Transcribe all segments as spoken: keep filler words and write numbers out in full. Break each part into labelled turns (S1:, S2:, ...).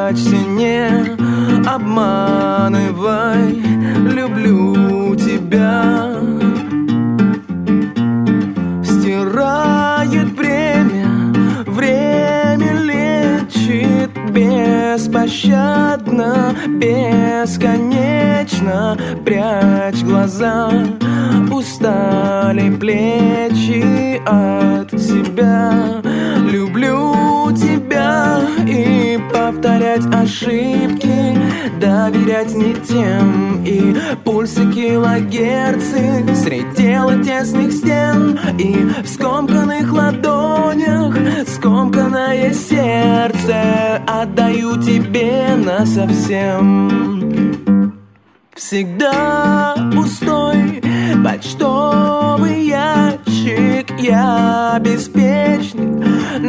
S1: прячься, не обманывай, люблю тебя. Стирает время, время лечит беспощадно, бесконечно. Прячь глаза, устали плечи от себя. Люблю тебя и повторять ошибки, доверять не тем. И пульсы килогерцы средь тела тесных стен. И в скомканных ладонях скомканное сердце отдаю тебе насовсем. Всегда пустой почтовый ящик, я беспечный,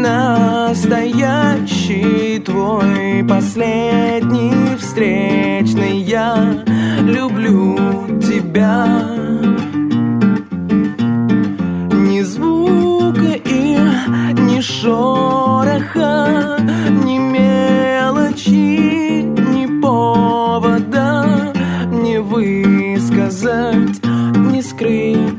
S1: настоящий, твой последний встречный. Я люблю тебя. Ни звука и ни шороха, ни мелочи, ни повода не высказать, не скрыть.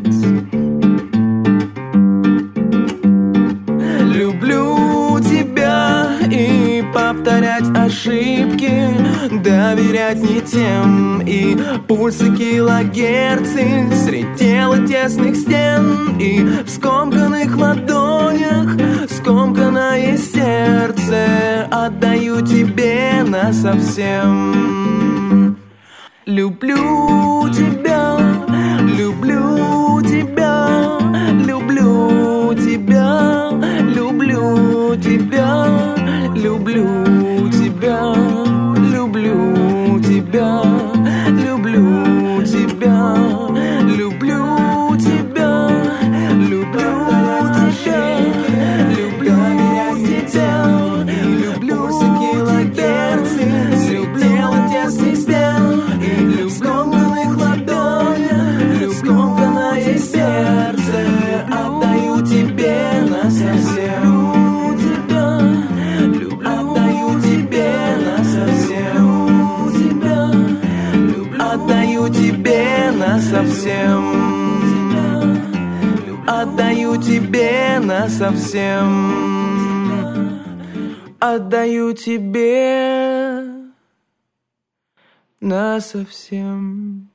S1: Люблю тебя и повторять ошибки, доверять не тем. И пульсы килогерцы средь тела тесных стен. И в скомканных ладонях скомканное сердце отдаю тебе насовсем. Люблю тебя, люблю тебя, люблю тебя, люблю тебя, люблю тебя, люблю тебя, люблю тебя, люблю тебя, люблю тебя, люблю тебя, люблю килогерцы, люблю тесных стен. В скомканных ладонях скомканное сердце отдаю тебе насовсем. Отдаю тебе насовсем. Отдаю тебе насовсем. Отдаю тебе насовсем. Отдаю тебе насовсем.